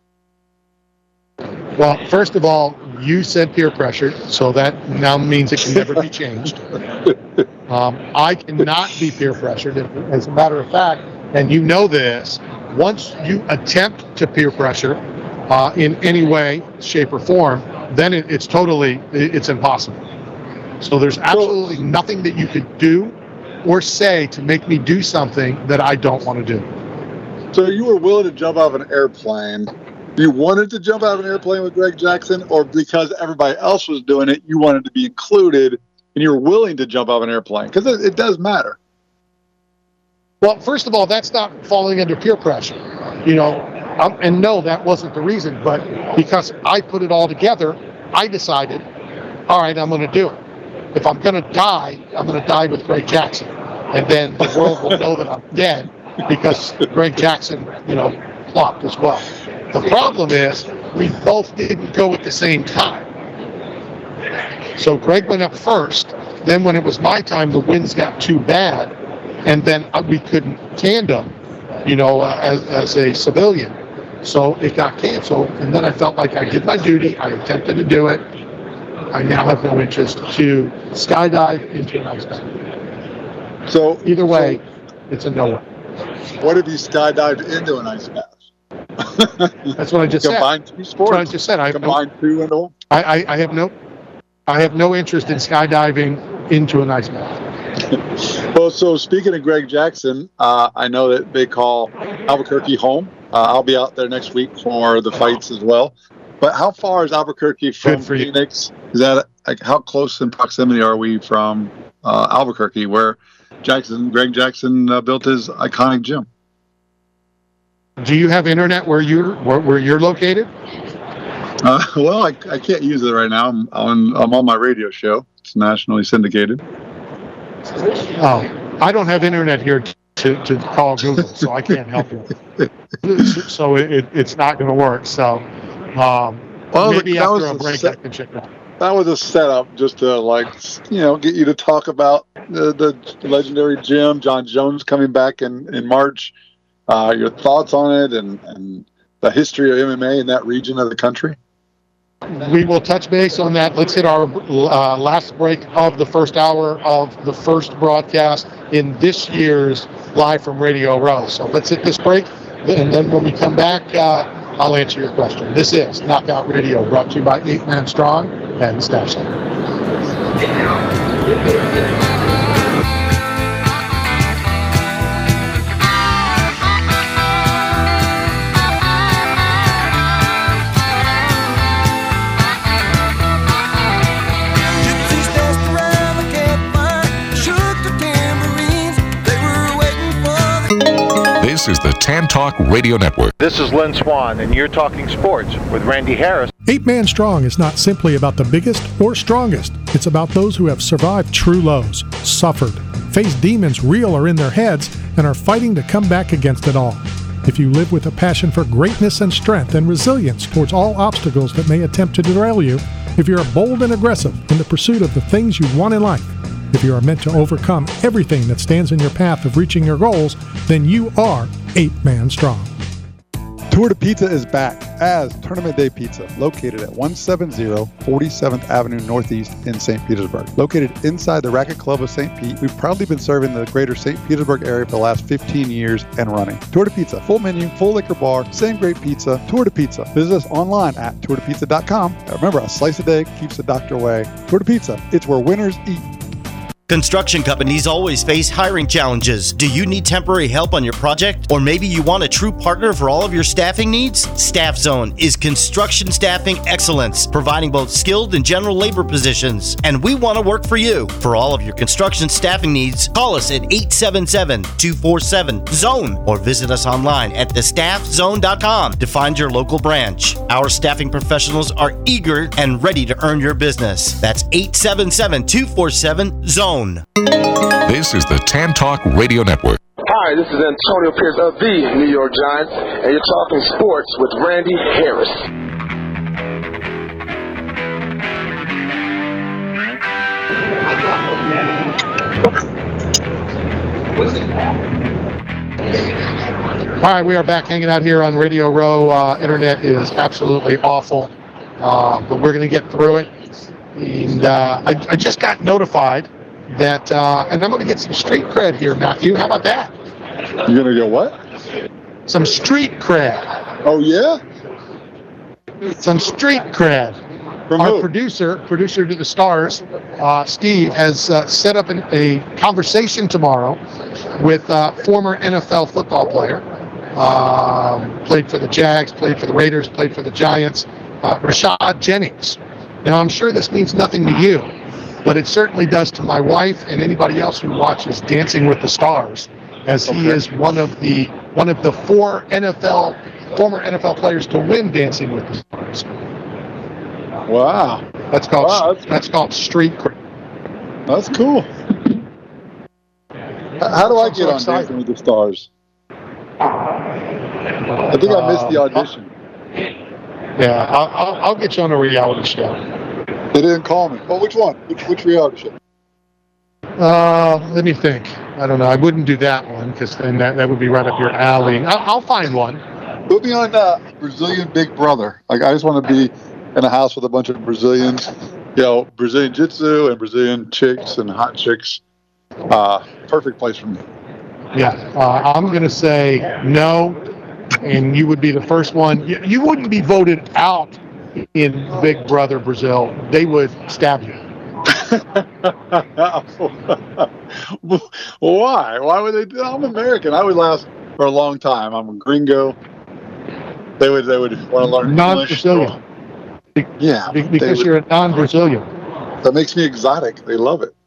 Well, first of all, you said peer pressure, so that now means it can never be changed. I cannot be peer pressured. As a matter of fact, and you know this, once you attempt to peer pressure in any way, shape, or form, then it's impossible. So there's absolutely nothing that you could do or say to make me do something that I don't want to do. So you were willing to jump off an airplane. You wanted to jump out of an airplane with Greg Jackson, or because everybody else was doing it, you wanted to be included, and you were willing to jump off an airplane? Because it does matter. Well, first of all, that's not falling under peer pressure, you know, and no, that wasn't the reason, but because I put it all together, I decided, all right, I'm going to do it. If I'm going to die, I'm going to die with Greg Jackson, and then the world will know that I'm dead because Greg Jackson, you know, flopped as well. The problem is we both didn't go at the same time. So Greg went up first, then when it was my time, the winds got too bad, and then we couldn't tandem, you know, as a civilian. So it got canceled, and then I felt like I did my duty. I attempted to do it. I now have no interest to skydive into an ice bath. So either way, it's a no-win. What if you skydived into an ice bath? That's what I just said. Combine two sports. That's what I just said. Combine two into one. I have no interest in skydiving into an ice bath. Well, so speaking of Greg Jackson, I know that they call Albuquerque home. I'll be out there next week for the fights as well. But how far is Albuquerque from Phoenix? Is that like how close in proximity are we from Albuquerque, where Greg Jackson built his iconic gym? Do you have internet where you're located? Well, I can't use it right now. I'm on my radio show. It's nationally syndicated. Oh, I don't have internet here to call Google, so I can't help you. So it's not going to work. So maybe after a break I can check it out. That was a setup just to get you to talk about the legendary gym, John Jones coming back in March. Your thoughts on it and the history of MMA in that region of the country? We will touch base on that. Let's hit our last break of the first hour of the first broadcast in this year's Live from Radio Row. So let's hit this break, and then when we come back, I'll answer your question. This is Knockout Radio, brought to you by 8 Man Strong and Staff Center. This is the Tan Talk Radio Network. This is Lynn Swan, and you're talking sports with Randy Harris. 8 Man Strong is not simply about the biggest or strongest. It's about those who have survived true lows, suffered, faced demons real or in their heads, and are fighting to come back against it all. If you live with a passion for greatness and strength and resilience towards all obstacles that may attempt to derail you, if you are bold and aggressive in the pursuit of the things you want in life, if you are meant to overcome everything that stands in your path of reaching your goals, then you are 8 Man Strong. Tour de Pizza is back as Tournament Day Pizza, located at 170 47th Avenue Northeast in St. Petersburg. Located inside the Racquet Club of St. Pete, we've proudly been serving the greater St. Petersburg area for the last 15 years and running. Tour de Pizza, full menu, full liquor bar, same great pizza, Tour de Pizza. Visit us online at tourdepizza.com. Remember, a slice a day keeps the doctor away. Tour de Pizza, it's where winners eat. Construction companies always face hiring challenges. Do you need temporary help on your project? Or maybe you want a true partner for all of your staffing needs? Staff Zone is construction staffing excellence, providing both skilled and general labor positions. And we want to work for you. For all of your construction staffing needs, call us at 877-247-ZONE or visit us online at thestaffzone.com to find your local branch. Our staffing professionals are eager and ready to earn your business. That's 877-247-ZONE. This is the Tan Talk Radio Network. Hi, this is Antonio Pierce of the New York Giants, and you're talking sports with Randy Harris. All right, we are back hanging out here on Radio Row. Internet is absolutely awful, but we're going to get through it. And I just got notified that, and I'm going to get some street cred here, Matthew. How about that? You're going to get what? Some street cred. Oh, yeah? Some street cred. From Our who? producer to the stars, Steve, has set up a conversation tomorrow with former NFL football player. Played for the Jags, played for the Raiders, played for the Giants, Rashad Jennings. Now, I'm sure this means nothing to you, but it certainly does to my wife and anybody else who watches Dancing with the Stars, as he is one of the four former NFL players to win Dancing with the Stars. Wow. That's called street cred. That's cool. How do I get on Dancing with the Stars? I think I missed the audition. Yeah, I'll get you on a reality show. They didn't call me. Well, which one? Which reality show? Let me think. I don't know. I wouldn't do that one because then that would be right up your alley. I'll find one. Put me on Brazilian Big Brother. Like, I just want to be in a house with a bunch of Brazilians. Brazilian Jiu-Jitsu and Brazilian chicks and hot chicks. Perfect place for me. Yeah, I'm going to say no, and you would be the first one. You wouldn't be voted out in Big Brother Brazil. They would stab you. Why? Why would they do that? I'm American. I would last for a long time. I'm a gringo. They would want to learn non-Brazilian. Yeah, because you're a non-Brazilian. That makes me exotic. They love it.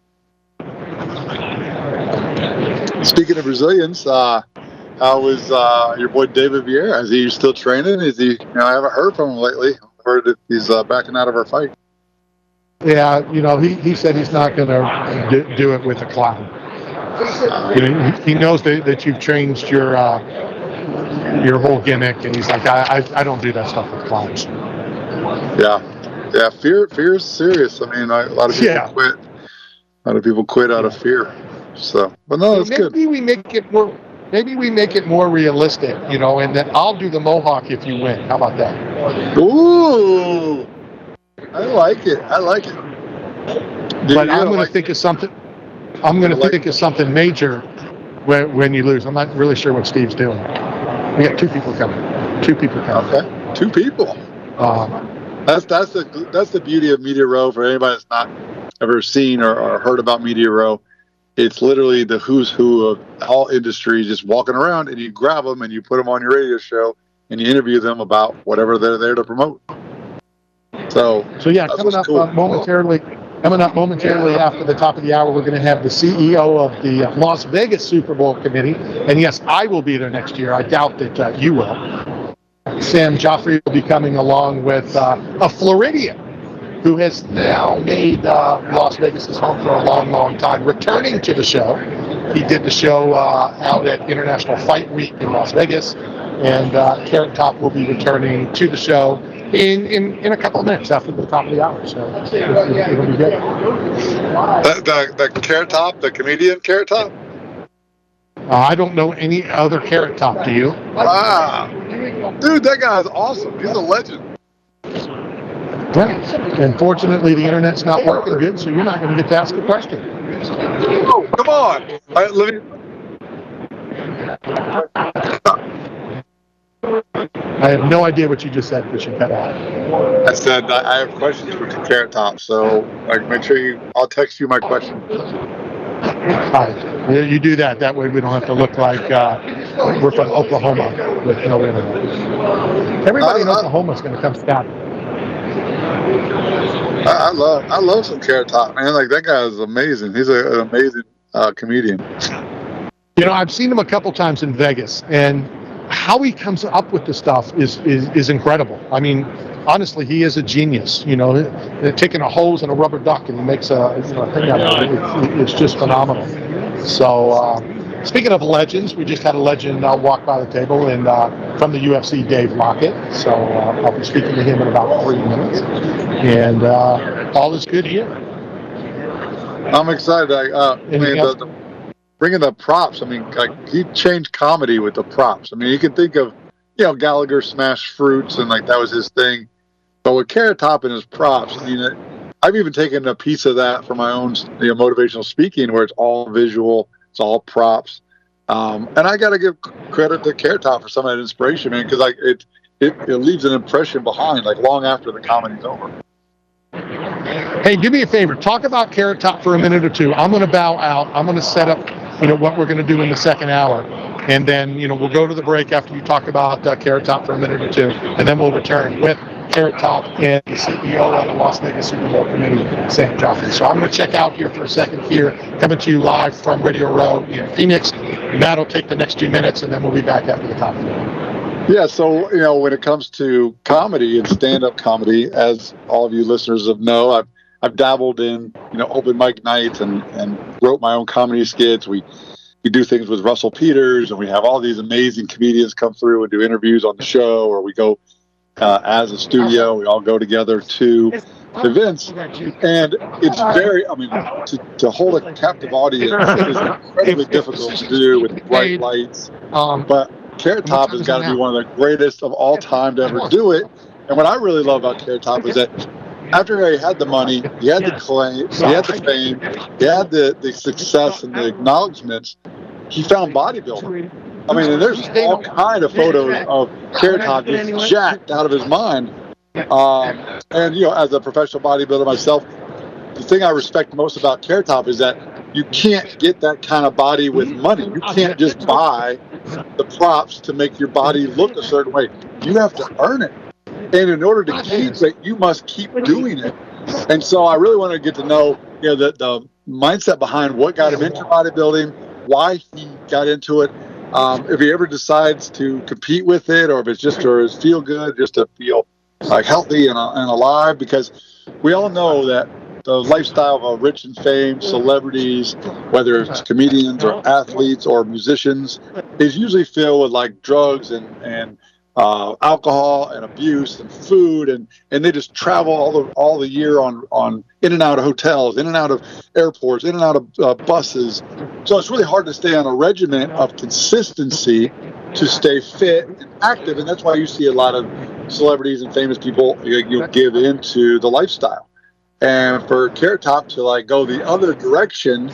Speaking of Brazilians, how was your boy David Vieira? Is he still training? Is he? I haven't heard from him lately. I've heard that he's backing out of our fight. Yeah, he said he's not going to do it with a clown. He knows that you've changed your whole gimmick, and he's like, I don't do that stuff with clowns. Yeah. Fear is serious. I mean, a lot of people quit. A lot of people quit out of fear. So, but no, that's good. Maybe we make it more realistic, and that I'll do the mohawk if you win. How about that? Ooh, I like it. But I'm going to think of something. I'm going to think of something major when you lose. I'm not really sure what Steve's doing. We got two people coming. Okay, two people. That's the beauty of Media Row. For anybody that's not ever seen or heard about Media Row, it's literally the who's who of all industries just walking around, and you grab them and you put them on your radio show and you interview them about whatever they're there to promote. So yeah, coming up momentarily Coming up momentarily after the top of the hour, we're going to have the CEO of the Las Vegas Super Bowl committee. And yes, I will be there next year. I doubt that you will. Sam Joffrey will be coming along with a Floridian who has now made Las Vegas his home for a long, long time, returning to the show. He did the show out at International Fight Week in Las Vegas, and Carrot Top will be returning to the show in a couple of minutes after the top of the hour. So it'll be good. The Carrot Top, the comedian Carrot Top? I don't know any other Carrot Top, do you? Wow. Dude, that guy's awesome. He's a legend. Right. Unfortunately, the internet's not working good, so you're not going to get to ask a question. Oh, come on. All right, let me... I have no idea what you just said, but you cut out. I said I have questions for Carrot Top, so make sure I'll text you my question. All right. You do that. That way we don't have to look like we're from Oklahoma with no internet. Everybody in Oklahoma is going to come stop. I love some Carrot Top, man. Like, that guy is amazing. He's an amazing comedian. You know, I've seen him a couple times in Vegas, and how he comes up with the stuff is incredible. I mean, honestly, he is a genius. You know, taking a hose and a rubber duck and he makes a thing out of it. It's just phenomenal. So, speaking of legends, we just had a legend walk by the table, and from the UFC, Dave Lockett. So I'll be speaking to him in about 3 minutes, and all is good here. I'm excited. Bringing the props. I mean, like, he changed comedy with the props. I mean, you can think of, Gallagher smashed fruits, and like that was his thing. But with Carrot Top and his props, I mean, I've even taken a piece of that for my own motivational speaking, where it's all visual, it's all props. And I got to give credit to Carrot Top for some of that inspiration, man, because it leaves an impression behind, like, long after the comedy's over. Hey, do me a favor. Talk about Carrot Top for a minute or two. I'm going to bow out. I'm going to set up, what we're going to do in the second hour. And then, we'll go to the break after you talk about Carrot Top for a minute or two. And then we'll return with Carrot Top and the CEO of the Las Vegas Super Bowl committee, Sam Joffrey. So I'm going to check out here for a second here, coming to you live from Radio Row in Phoenix. Matt will take the next 2 minutes, and then we'll be back after the top of the hour. Yeah, so, when it comes to comedy and stand-up comedy, as all of you listeners know, I've dabbled in, open mic nights and wrote my own comedy skits. We do things with Russell Peters, and we have all these amazing comedians come through and do interviews on the show, or we go as a studio. We all go together to events, and it's very, to hold a captive audience is incredibly difficult to do with bright lights, but Carrot Top has got to be one of the greatest of all time to ever do it. And what I really love about Carrot Top is that after he had the money, he had the claim, he had the fame, he had the success and the acknowledgments, he found bodybuilding. I mean, and there's all kind of photos of Carrot Top just jacked out of his mind. And, as a professional bodybuilder myself, the thing I respect most about Carrot Top is that you can't get that kind of body with money. You can't just buy the props to make your body look a certain way. You have to earn it. And in order to keep it, you must keep doing it. And so I really want to get to know, the mindset behind what got him into bodybuilding, why he got into it, if he ever decides to compete with it, or if it's just for his feel good, just to feel like healthy and alive, because we all know that the lifestyle of rich and famed celebrities, whether it's comedians or athletes or musicians, is usually filled with like drugs and alcohol and abuse and food, and they just travel all the year on in and out of hotels, in and out of airports, in and out of buses. So it's really hard to stay on a regimen of consistency to stay fit and active, and that's why you see a lot of celebrities and famous people give into the lifestyle. And for Carrot Top to go the other direction,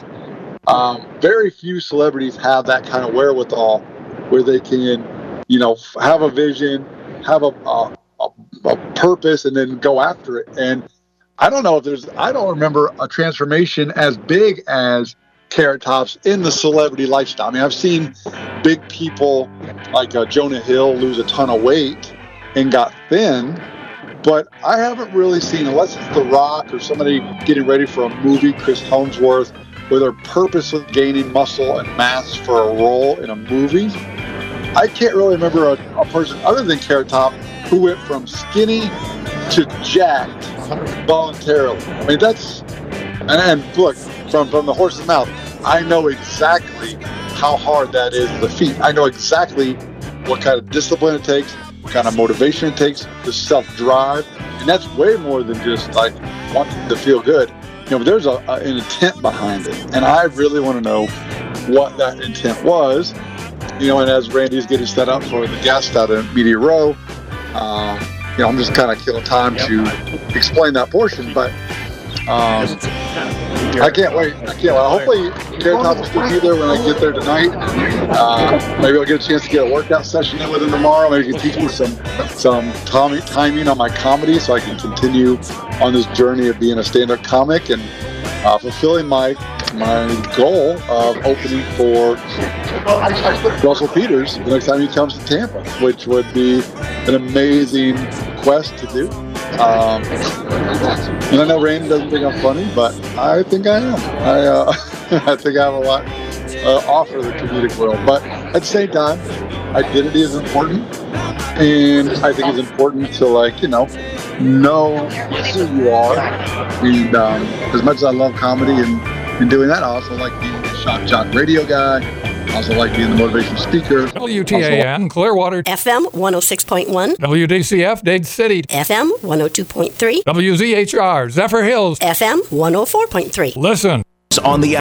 very few celebrities have that kind of wherewithal where they can, have a vision, have a purpose, and then go after it. And I don't remember a transformation as big as Carrot Top's in the celebrity lifestyle. I mean, I've seen big people like Jonah Hill lose a ton of weight and got thin, But I haven't really seen, unless it's The Rock or somebody getting ready for a movie, Chris Hemsworth, where they're purposely gaining muscle and mass for a role in a movie. I can't really remember a person other than Carrot Top who went from skinny to jacked voluntarily. I mean, that's, and look, from the horse's mouth, I know exactly how hard that is as a feat. I know exactly what kind of discipline it takes, what kind of motivation it takes, the self-drive, and that's way more than just like wanting to feel good. You know, there's an intent behind it, and I really want to know what that intent was. You know, and as Randy's getting set up for the guest out in Media Row, you know, I'm just kind of killing time to explain that portion, but I can't wait. Hopefully, Carrot Top will still be there when I get there tonight. Maybe I'll get a chance to get a workout session in with him tomorrow. Maybe he can teach me some timing on my comedy so I can continue on this journey of being a stand-up comic and fulfilling my goal of opening for Russell Peters the next time he comes to Tampa, which would be an amazing quest to do. And I know Randy doesn't think I'm funny, but I think I am. I think I have a lot offer the comedic world. But at the same time, identity is important, and I think it's important to, like, you know who you are. And as much as I love comedy and doing that, I also like being a shock jock radio guy. I also like being the motivational speaker. WTAN, Clearwater. FM 106.1. WDCF, Dade City. FM 102.3. WZHR, Zephyr Hills. FM 104.3. Listen. On the